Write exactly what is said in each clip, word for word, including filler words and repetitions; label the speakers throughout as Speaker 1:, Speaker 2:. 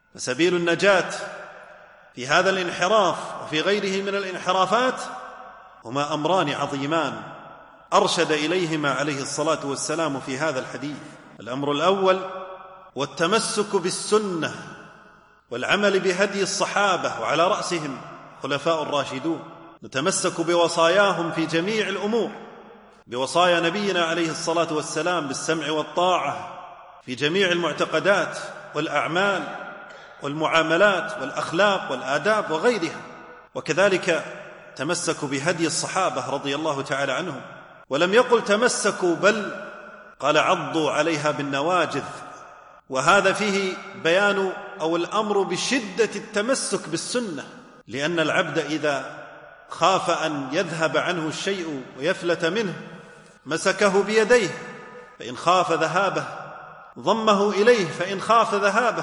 Speaker 1: فسبيل النجاة في هذا الانحراف وفي غيره من الانحرافات هما أمران عظيمان أرشد إليهما عليه الصلاة والسلام في هذا الحديث. الأمر الأول والتمسك بالسنة والعمل بهدي الصحابة وعلى رأسهم خلفاء الراشدون، نتمسك بوصاياهم في جميع الأمور، بوصايا نبينا عليه الصلاة والسلام بالسمع والطاعة في جميع المعتقدات والأعمال والمعاملات والأخلاق والآداب وغيرها، وكذلك تمسكوا بهدي الصحابة رضي الله تعالى عنهم. ولم يقل تمسكوا بل قال عضوا عليها بالنواجذ، وهذا فيه بيان أو الأمر بشدة التمسك بالسنة، لأن العبد إذا خاف أن يذهب عنه الشيء ويفلت منه مسكه بيديه، فإن خاف ذهابه ضمه إليه، فإن خاف ذهابه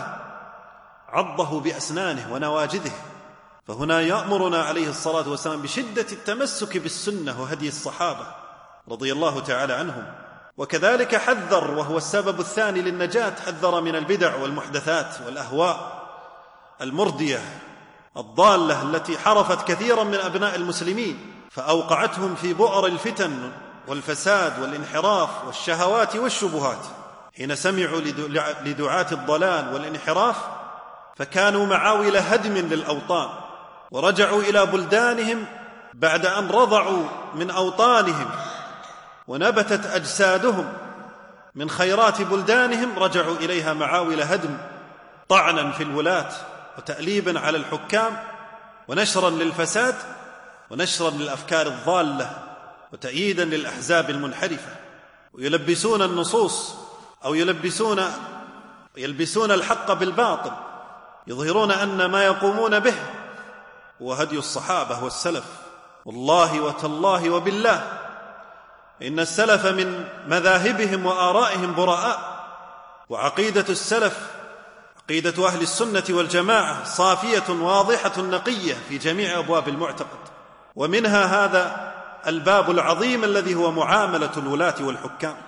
Speaker 1: عضه بأسنانه ونواجذه. فهنا يأمرنا عليه الصلاة والسلام بشدة التمسك بالسنة وهدي الصحابة رضي الله تعالى عنهم. وكذلك حذر، وهو السبب الثاني للنجاة، حذر من البدع والمحدثات والأهواء المردية الضالة التي حرفت كثيرا من أبناء المسلمين فأوقعتهم في بؤر الفتن والفساد والانحراف والشهوات والشبهات. حين سمعوا لدعاة الضلال والانحراف فكانوا معاول هدم للأوطان، ورجعوا إلى بلدانهم بعد أن رضعوا من أوطانهم ونبتت أجسادهم من خيرات بلدانهم، رجعوا إليها معاول هدم، طعنا في الولاة وتأليبا على الحكام ونشرا للفساد ونشرا للأفكار الضالة وتأييدا للأحزاب المنحرفة، ويلبسون النصوص أو يلبسون يلبسون الحق بالباطل، يظهرون أن ما يقومون به هو هدي الصحابة والسلف. والله وتالله وبالله إن السلف من مذاهبهم وآرائهم براء، وعقيدة السلف عقيدة أهل السنة والجماعة صافية واضحة نقية في جميع أبواب المعتقد، ومنها هذا الباب العظيم الذي هو معاملة الولاة والحكام.